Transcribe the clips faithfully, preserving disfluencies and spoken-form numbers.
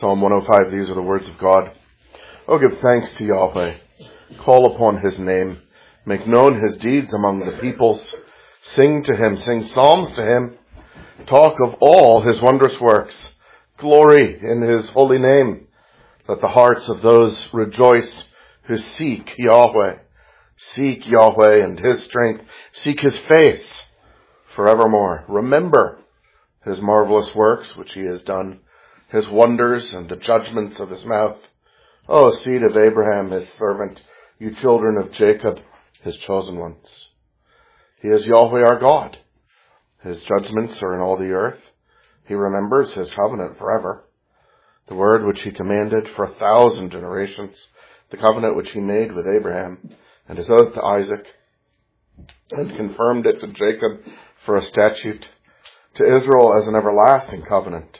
Psalm one oh five, these are the words of God. Oh, give thanks to Yahweh. Call upon his name. Make known his deeds among the peoples. Sing to him. Sing psalms to him. Talk of all his wondrous works. Glory in his holy name. Let the hearts of those rejoice who seek Yahweh. Seek Yahweh and his strength. Seek his face forevermore. Remember his marvelous works which he has done, his wonders and the judgments of his mouth. O seed of Abraham, his servant, you children of Jacob, his chosen ones. He is Yahweh our God. His judgments are in all the earth. He remembers his covenant forever. The word which he commanded for a thousand generations, the covenant which he made with Abraham, and his oath to Isaac, and confirmed it to Jacob for a statute, to Israel as an everlasting covenant,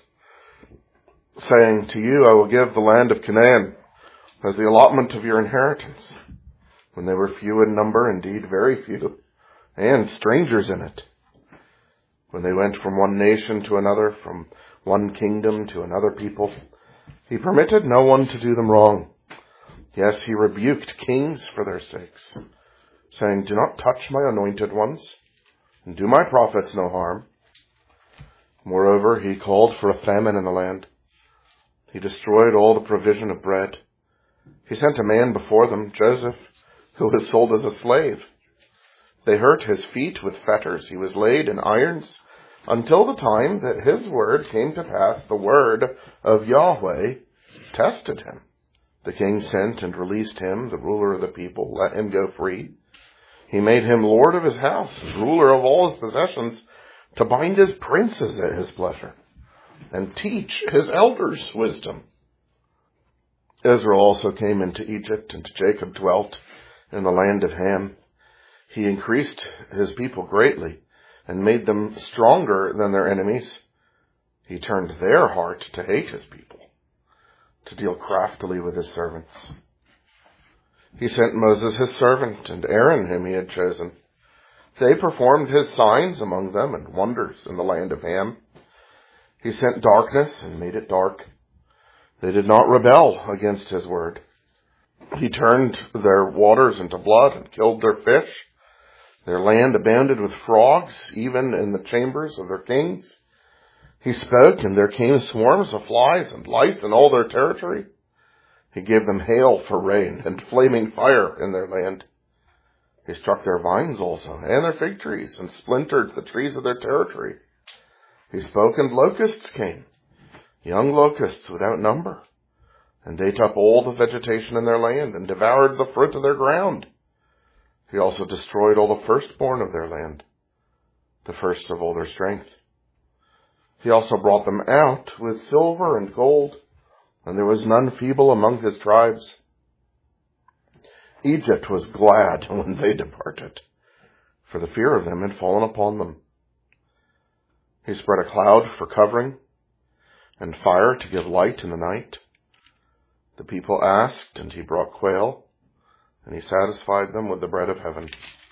saying, to you I will give the land of Canaan as the allotment of your inheritance, when they were few in number, indeed very few, and strangers in it. When they went from one nation to another, from one kingdom to another people, he permitted no one to do them wrong. Yes, he rebuked kings for their sakes, saying, do not touch my anointed ones, and do my prophets no harm. Moreover, he called for a famine in the land. He destroyed all the provision of bread. He sent a man before them, Joseph, who was sold as a slave. They hurt his feet with fetters. He was laid in irons until the time that his word came to pass. The word of Yahweh tested him. The king sent and released him, the ruler of the people, let him go free. He made him lord of his house, ruler of all his possessions, to bind his princes at his pleasure, and teach his elders wisdom. Israel also came into Egypt, and Jacob dwelt in the land of Ham. He increased his people greatly, and made them stronger than their enemies. He turned their heart to hate his people, to deal craftily with his servants. He sent Moses his servant, and Aaron whom he had chosen. They performed his signs among them, and wonders in the land of Ham. He sent darkness and made it dark. They did not rebel against his word. He turned their waters into blood and killed their fish. Their land abounded with frogs, even in the chambers of their kings. He spoke, and there came swarms of flies and lice in all their territory. He gave them hail for rain and flaming fire in their land. He struck their vines also, and their fig trees, and splintered the trees of their territory. He spoke, and locusts came, young locusts without number, and ate up all the vegetation in their land, and devoured the fruit of their ground. He also destroyed all the firstborn of their land, the first of all their strength. He also brought them out with silver and gold, and there was none feeble among his tribes. Egypt was glad when they departed, for the fear of them had fallen upon them. He spread a cloud for covering, and fire to give light in the night. The people asked, and he brought quail, and he satisfied them with the bread of heaven.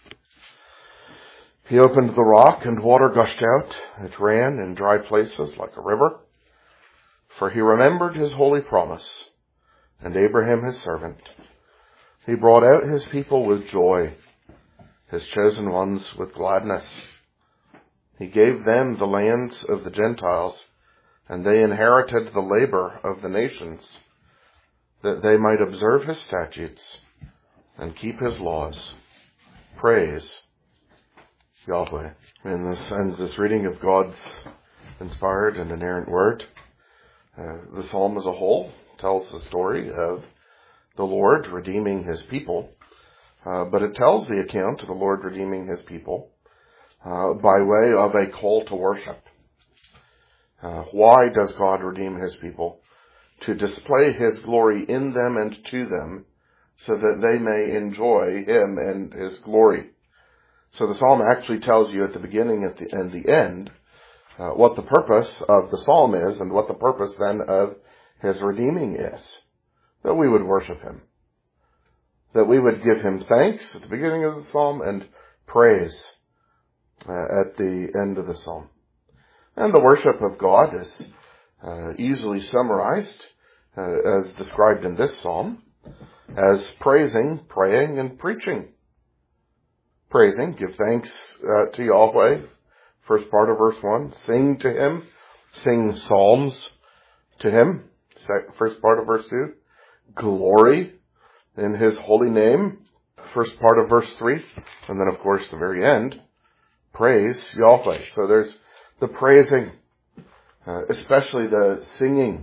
He opened the rock, and water gushed out. It ran in dry places like a river. For he remembered his holy promise, and Abraham his servant. He brought out his people with joy, his chosen ones with gladness. He gave them the lands of the Gentiles, and they inherited the labor of the nations, that they might observe his statutes and keep his laws. Praise Yahweh. And this ends this reading of God's inspired and inerrant word. Uh, the psalm as a whole tells the story of the Lord redeeming his people, uh, but it tells the account of the Lord redeeming his people uh, by way of a call to worship. Uh, why does God redeem his people? To display his glory in them and to them, so that they may enjoy him and his glory. So the psalm actually tells you at the beginning at the, and the end uh, what the purpose of the psalm is, and what the purpose then of his redeeming is. That we would worship him. That we would give him thanks at the beginning of the psalm and praise uh, at the end of the psalm. And the worship of God is uh, easily summarized uh, as described in this psalm, as praising, praying, and preaching. Praising, give thanks uh, to Yahweh, first part of verse one. Sing to him, sing psalms to him, first part of verse two. Glory in his holy name, first part of verse three. And then, of course, the very end, praise Yahweh. So there's the praising, uh, especially the singing.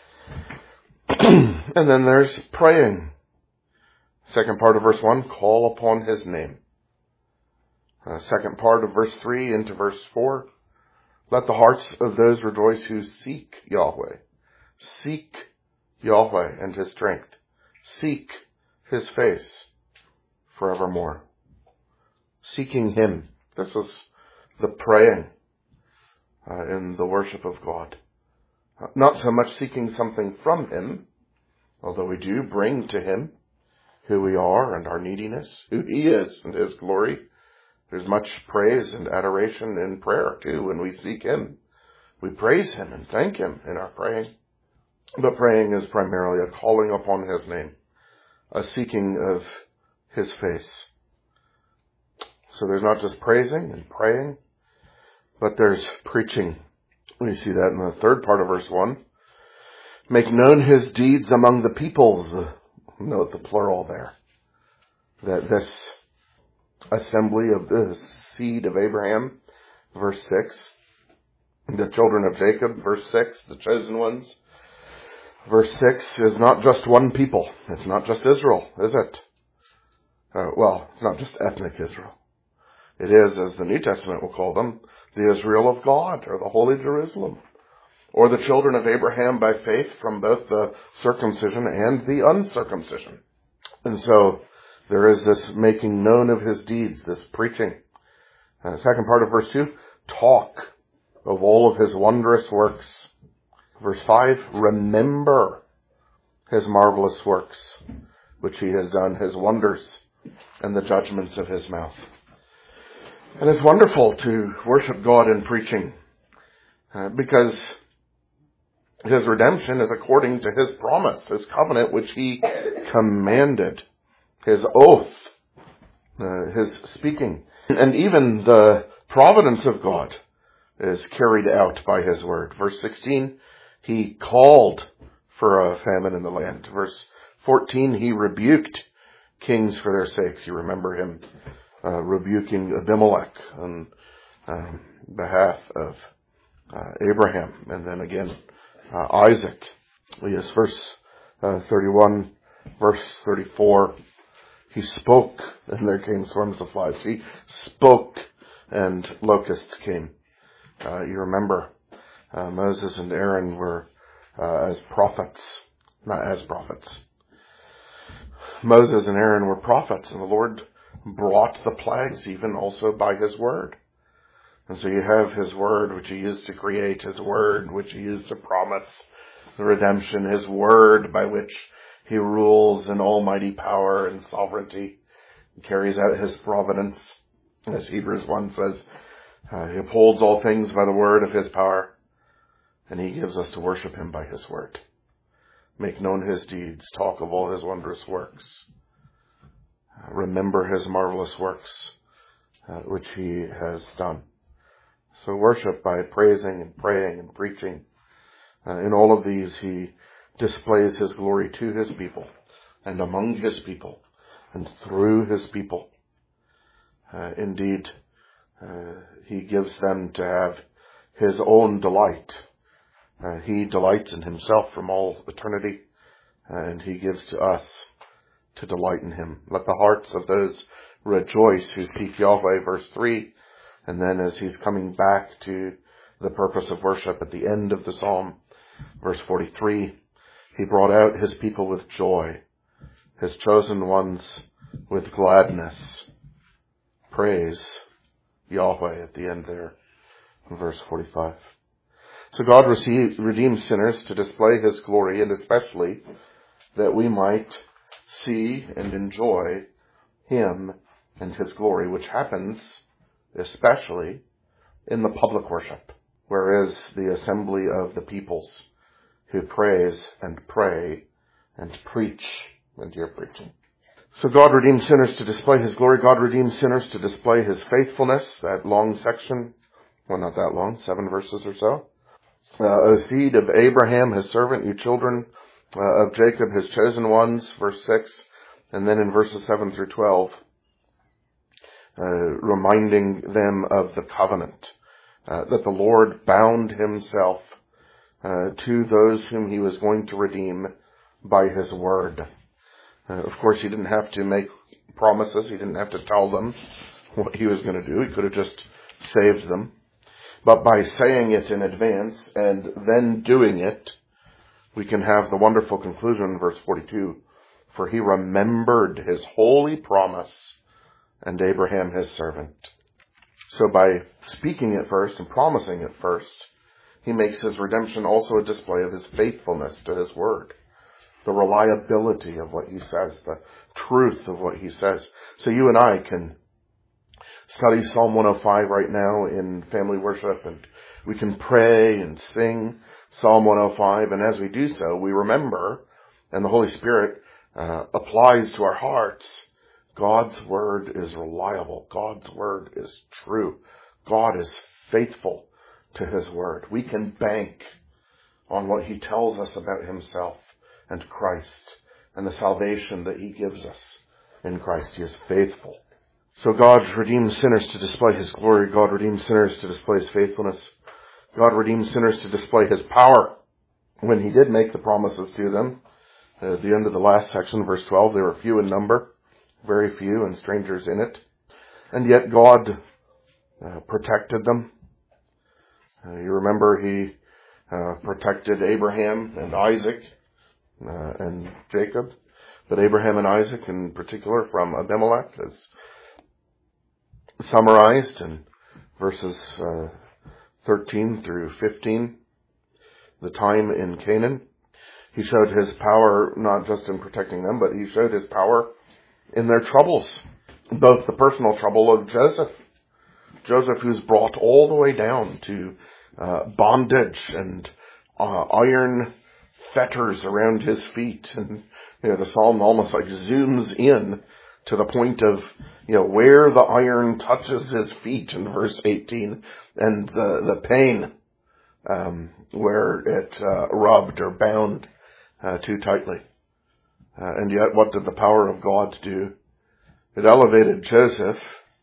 And then there's praying. Second part of verse one, call upon his name. Uh, second part of verse three into verse four, let the hearts of those rejoice who seek Yahweh. Seek Yahweh and his strength. Seek his face forevermore. Seeking him. This is the praying uh, in the worship of God. Uh, not so much seeking something from him, although we do bring to him who we are and our neediness, who he is and his glory. There's much praise and adoration in prayer too when we seek him. We praise him and thank him in our praying. But praying is primarily a calling upon his name, a seeking of his face. So there's not just praising and praying, but there's preaching. We see that in the third part of verse one. Make known his deeds among the peoples. Note the plural there. That this assembly of the seed of Abraham, verse six. The children of Jacob, verse six, the chosen ones. Verse six is not just one people. It's not just Israel, is it? Uh, well, it's not just ethnic Israel. It is, as the New Testament will call them, the Israel of God, or the Holy Jerusalem, or the children of Abraham by faith from both the circumcision and the uncircumcision. And so there is this making known of his deeds, this preaching. Uh, second part of verse two, talk of all of his wondrous works. Verse five, remember his marvelous works, which he has done, his wonders, and the judgments of his mouth. And it's wonderful to worship God in preaching, uh, because his redemption is according to his promise, his covenant, which he commanded, his oath, uh, his speaking. And even the providence of God is carried out by his word. Verse sixteen, he called for a famine in the land. Verse fourteen, he rebuked kings for their sakes. You remember him uh, rebuking Abimelech on um, behalf of uh, Abraham. And then again, uh, Isaac. Yes, verse uh, thirty-one, verse thirty-four, he spoke and there came swarms of flies. He spoke and locusts came. Uh, you remember uh, Moses and Aaron were uh, as prophets, not as prophets. Moses and Aaron were prophets, and the Lord brought the plagues even also by his word. And so you have his word, which he used to create, his word, which he used to promise the redemption, his word by which he rules in almighty power and sovereignty, and carries out his providence. As Hebrews one says, uh, he upholds all things by the word of his power, and he gives us to worship him by his word. Make known his deeds, talk of all his wondrous works. Remember his marvelous works, uh, which he has done. So worship by praising and praying and preaching. Uh, in all of these, he displays his glory to his people and among his people and through his people. Uh, indeed, uh, he gives them to have his own delight. Uh, he delights in himself from all eternity, and he gives to us to delight in him. Let the hearts of those rejoice who seek Yahweh, verse three. And then as he's coming back to the purpose of worship at the end of the psalm, verse forty-three, he brought out his people with joy, his chosen ones with gladness. Praise Yahweh at the end there, in verse forty-five. So God receive, redeems sinners to display his glory, and especially that we might see and enjoy him and his glory, which happens especially in the public worship, whereas the assembly of the peoples who praise and pray and preach, and you're preaching. So God redeemed sinners to display his glory. God redeemed sinners to display his faithfulness. That long section, well, not that long, seven verses or so. Uh, O seed of Abraham, his servant, you children uh, of Jacob, his chosen ones, verse six. And then in verses seven through twelve, uh, reminding them of the covenant, uh, that the Lord bound himself uh, to those whom he was going to redeem by his word. Uh, of course, he didn't have to make promises. He didn't have to tell them what he was going to do. He could have just saved them. But by saying it in advance and then doing it, we can have the wonderful conclusion in verse forty-two. For he remembered his holy promise and Abraham his servant. So by speaking it first and promising it first, he makes his redemption also a display of his faithfulness to his word. The reliability of what he says, the truth of what he says. So you and I can study Psalm one oh five right now in family worship, and we can pray and sing Psalm one oh five, and as we do so, we remember, and the Holy Spirit uh, applies to our hearts, God's word is reliable. God's word is true. God is faithful to his word. We can bank on what he tells us about himself and Christ and the salvation that he gives us in Christ. He is faithful. So God redeems sinners to display his glory. God redeems sinners to display his faithfulness. God redeems sinners to display his power. When he did make the promises to them, at the end of the last section, verse twelve, they were few in number, very few, and strangers in it. And yet God uh, protected them. Uh, you remember he uh, protected Abraham and Isaac uh, and Jacob, but Abraham and Isaac in particular from Abimelech, as summarized in verses uh, thirteen through fifteen, the time in Canaan. He showed his power not just in protecting them, but he showed his power in their troubles, both the personal trouble of Joseph. Joseph, who's brought all the way down to uh, bondage and uh, iron fetters around his feet. And you know, the psalm almost like zooms in to the point of, you know, where the iron touches his feet in verse eighteen, and the, the pain um, where it uh, rubbed or bound uh, too tightly. Uh, and yet, what did the power of God do? It elevated Joseph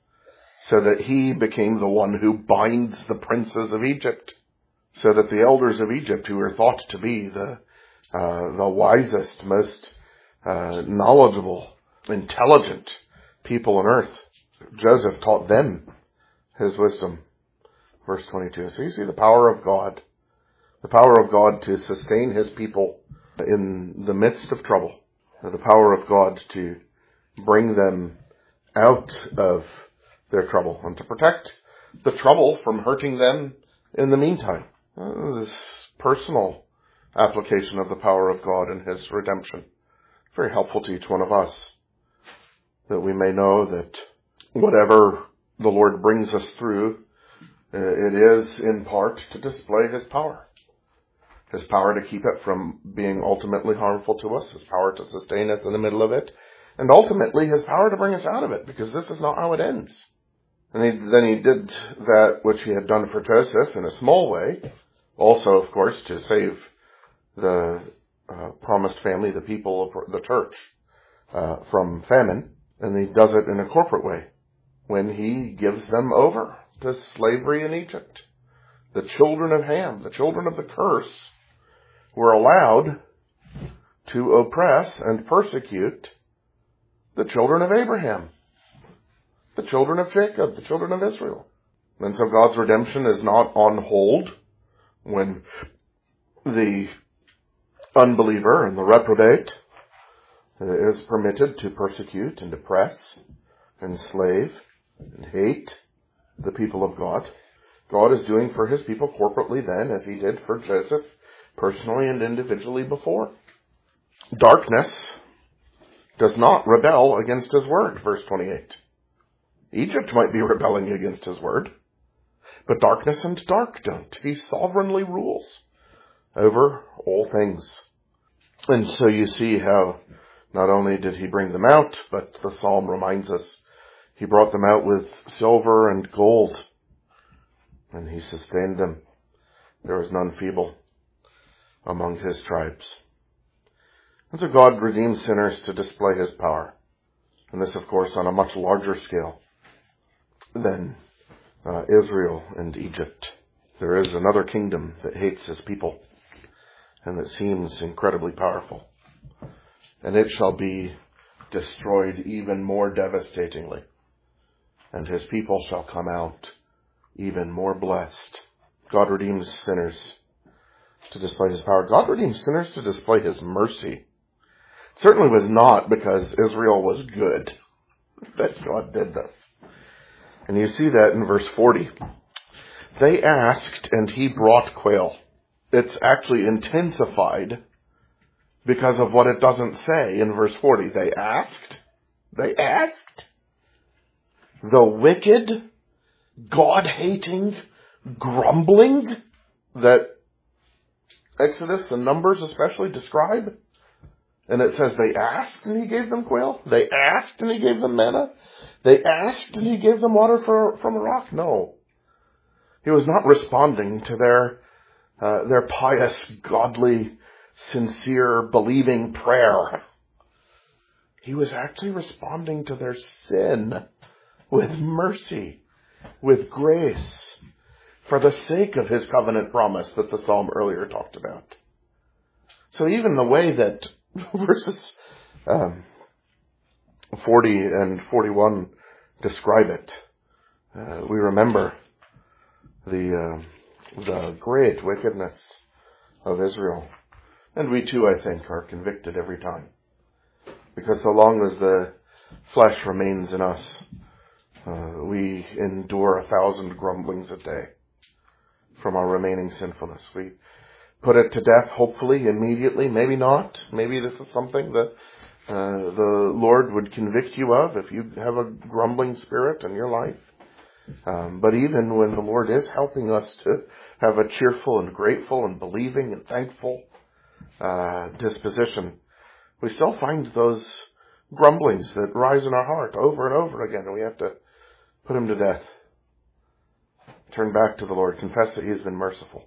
so that he became the one who binds the princes of Egypt, so that the elders of Egypt, who were thought to be the uh, the wisest, most uh, knowledgeable, intelligent people on earth, Joseph taught them his wisdom. Verse twenty-two. So you see the power of God, the power of God to sustain his people in the midst of trouble, the power of God to bring them out of their trouble and to protect the trouble from hurting them in the meantime. Uh, this personal application of the power of God and his redemption, very helpful to each one of us, that we may know that whatever the Lord brings us through, uh, it is in part to display his power. His power to keep it from being ultimately harmful to us, his power to sustain us in the middle of it, and ultimately his power to bring us out of it, because this is not how it ends. And he, then he did that which he had done for Joseph in a small way, also, of course, to save the uh, promised family, the people of the church, uh, from famine. And he does it in a corporate way, when he gives them over to slavery in Egypt. The children of Ham, the children of the curse, were allowed to oppress and persecute the children of Abraham, the children of Jacob, the children of Israel. And so God's redemption is not on hold when the unbeliever and the reprobate is permitted to persecute and oppress, enslave, and hate the people of God. God is doing for his people corporately then, as he did for Joseph, personally and individually before. Darkness does not rebel against his word, verse twenty-eight. Egypt might be rebelling against his word, but darkness and dark don't. He sovereignly rules. over all things. And so you see how not only did he bring them out, but the psalm reminds us he brought them out with silver and gold, and he sustained them. There was none feeble among his tribes. And so God redeems sinners to display his power. And this, of course, on a much larger scale than uh, Israel and Egypt. There is another kingdom that hates his people, and that seems incredibly powerful. And it shall be destroyed even more devastatingly. And his people shall come out even more blessed. God redeems sinners to display his power. God redeems sinners to display his mercy. It certainly was not because Israel was good that God did this. And you see that in verse forty. They asked, and he brought quail. It's actually intensified because of what it doesn't say in verse forty. They asked. They asked. The wicked, God-hating, grumbling that Exodus and Numbers especially describe. And it says they asked and he gave them quail. They asked and he gave them manna. They asked and he gave them water for, from a rock. No. He was not responding to their uh, their pious, godly, sincere, believing prayer. He was actually responding to their sin with mercy, with grace, for the sake of his covenant promise that the psalm earlier talked about. So even the way that verses um, forty and forty-one describe it, uh, we remember the uh, the great wickedness of Israel. And we too, I think, are convicted every time. Because so long as the flesh remains in us, uh, we endure a thousand grumblings a day from our remaining sinfulness. We put it to death, hopefully, immediately. Maybe not. Maybe this is something that uh, the Lord would convict you of if you have a grumbling spirit in your life. Um, but even when the Lord is helping us to have a cheerful and grateful and believing and thankful uh, disposition, we still find those grumblings that rise in our heart over and over again, and we have to put him to death. Turn back to the Lord, confess that he has been merciful.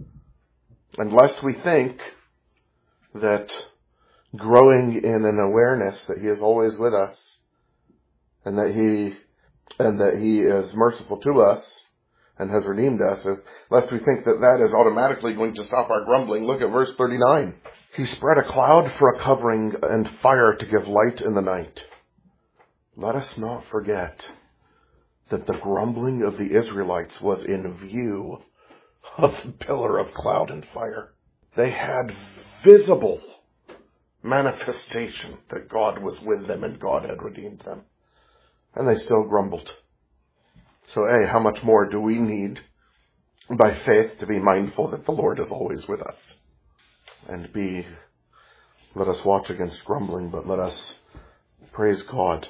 And lest we think that growing in an awareness that he is always with us, and that he and that he is merciful to us and has redeemed us, lest we think that that is automatically going to stop our grumbling, look at verse thirty-nine. He spread a cloud for a covering and fire to give light in the night. Let us not forget that the grumbling of the Israelites was in view of the pillar of cloud and fire. They had visible manifestation that God was with them and God had redeemed them. And they still grumbled. So A, how much more do we need by faith to be mindful that the Lord is always with us? And B, let us watch against grumbling, but let us praise God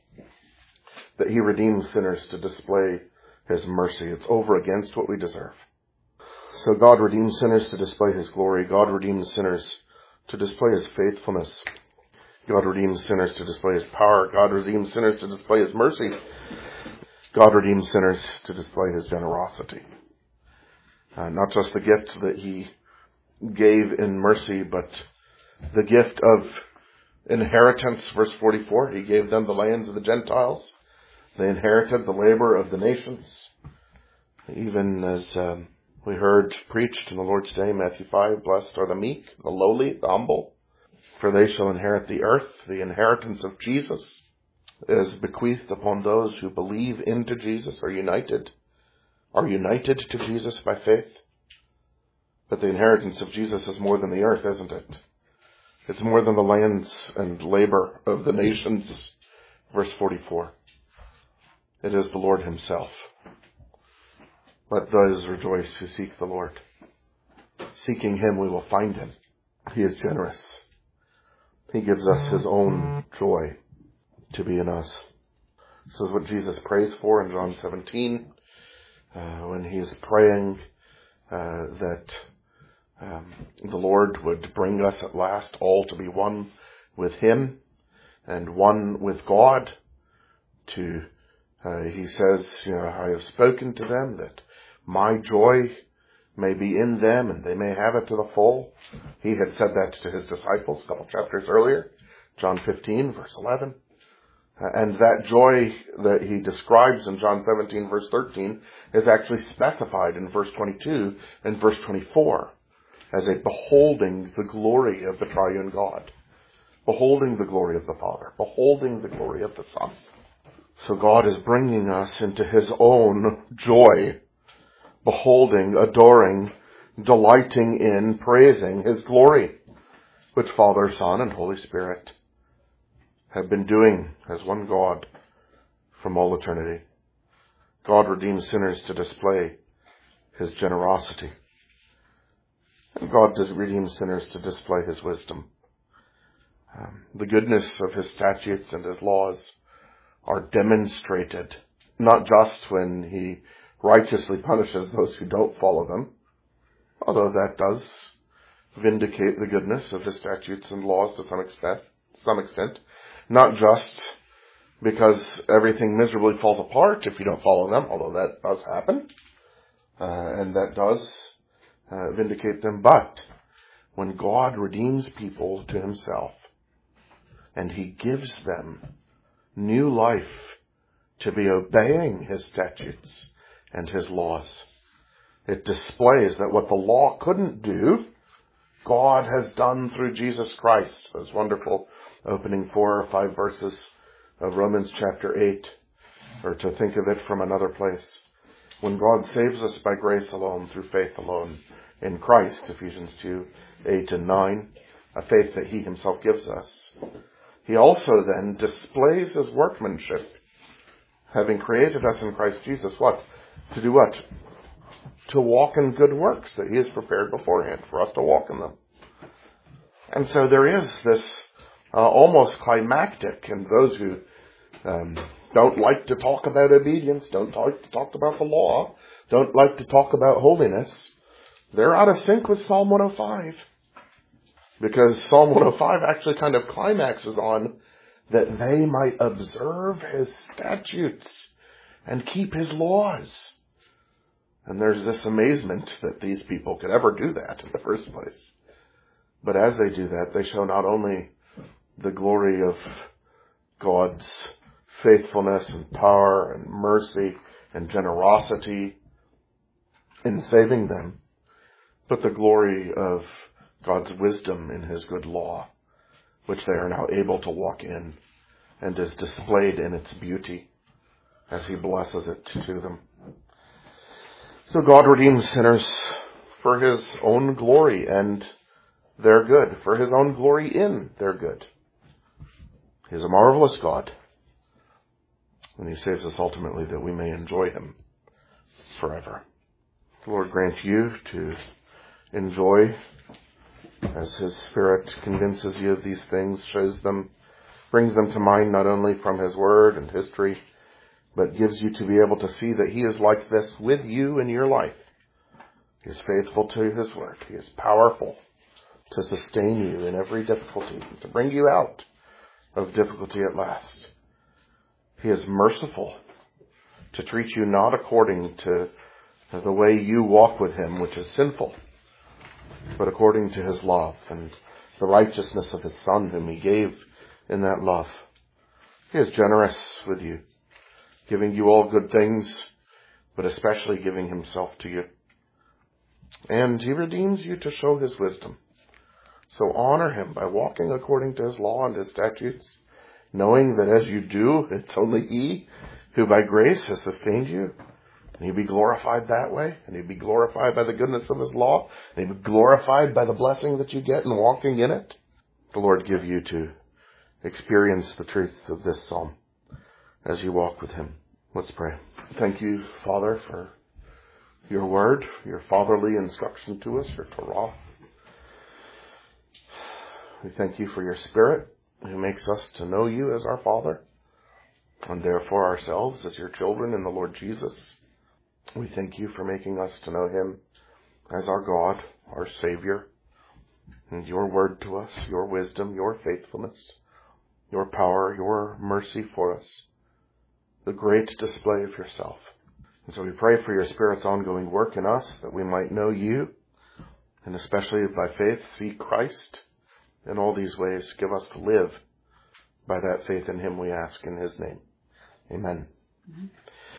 that he redeems sinners to display his mercy. It's over against what we deserve. So God redeems sinners to display his glory. God redeems sinners to display his faithfulness. God redeems sinners to display his power. God redeems sinners to display his mercy. God redeems sinners to display his generosity. Uh, not just the gift that he gave in mercy, but the gift of inheritance. Verse forty-four, he gave them the lands of the Gentiles. They inherited the labor of the nations. Even as um, we heard preached in the Lord's Day, Matthew five, blessed are the meek, the lowly, the humble, for they shall inherit the earth. The inheritance of Jesus is bequeathed upon those who believe into Jesus, are united, are united to Jesus by faith. But the inheritance of Jesus is more than the earth, isn't it? It's more than the lands and labor of the nations. Verse forty-four. It is the Lord himself. Let those rejoice who seek the Lord. Seeking him, we will find him. He is generous. He gives us his own joy to be in us. This is what Jesus prays for in John seventeen, uh, when he is praying uh, that um, the Lord would bring us at last all to be one with him and one with God. To, uh, he says, you know, I have spoken to them that my joy may be in them and they may have it to the full. He had said that to his disciples a couple chapters earlier, John fifteen, verse eleven. Uh, and that joy that he describes in John seventeen, verse thirteen, is actually specified in verse twenty-two and verse twenty-four as a beholding the glory of the triune God, beholding the glory of the Father, beholding the glory of the Son. So God is bringing us into his own joy, beholding, adoring, delighting in, praising his glory, which Father, Son, and Holy Spirit have been doing as one God from all eternity. God redeems sinners to display his generosity. And God does redeem sinners to display his wisdom. Um, the goodness of his statutes and his laws are demonstrated, not just when he righteously punishes those who don't follow them, although that does vindicate the goodness of his statutes and laws to some extent, some extent, not just because everything miserably falls apart if you don't follow them, although that does happen, uh, and that does uh, vindicate them, but when God redeems people to himself and he gives them new life to be obeying his statutes and his laws, it displays that what the law couldn't do, God has done through Jesus Christ. Those wonderful opening four or five verses of Romans chapter eight, or to think of it from another place. When God saves us by grace alone, through faith alone, in Christ, Ephesians two, eight and nine, a faith that he himself gives us, he also then displays his workmanship, having created us in Christ Jesus, what? To do what? To walk in good works that he has prepared beforehand for us to walk in them. And so there is this uh, almost climactic, and those who um, don't like to talk about obedience, don't like to talk about the law, don't like to talk about holiness, they're out of sync with Psalm one oh five. Because Psalm one oh five actually kind of climaxes on that they might observe his statutes and keep his laws. And there's this amazement that these people could ever do that in the first place. But as they do that, they show not only the glory of God's faithfulness and power and mercy and generosity in saving them, but the glory of God's wisdom in his good law, which they are now able to walk in and is displayed in its beauty as he blesses it to them. So God redeems sinners for his own glory and their good, for his own glory in their good. He is a marvelous God, and he saves us ultimately that we may enjoy him forever. The Lord grant you to enjoy as his Spirit convinces you of these things, shows them, brings them to mind not only from his word and history, but gives you to be able to see that he is like this with you in your life. He is faithful to his word. He is powerful to sustain you in every difficulty, to bring you out of difficulty at last. He is merciful to treat you not according to the way you walk with him, which is sinful, but according to his love and the righteousness of his Son, whom he gave in that love. He is generous with you, giving you all good things, but especially giving himself to you. And he redeems you to show his wisdom. So honor him by walking according to his law and his statutes, knowing that as you do, it's only he who by grace has sustained you. And he'd be glorified that way, and he'd be glorified by the goodness of his law, and he'd be glorified by the blessing that you get in walking in it. The Lord give you to experience the truth of this psalm as you walk with him. Let's pray. Thank you, Father, for your word, your fatherly instruction to us, your Torah. We thank you for your Spirit, who makes us to know you as our Father, and therefore ourselves as your children in the Lord Jesus. We thank you for making us to know him as our God our Savior, and your word to us, your wisdom, your faithfulness, your power, your mercy for us, the great display of yourself. And so we pray for your Spirit's ongoing work in us, that we might know you, and especially by faith, see Christ in all these ways. Give us to live by that faith in him, we ask in his name. Amen. Mm-hmm.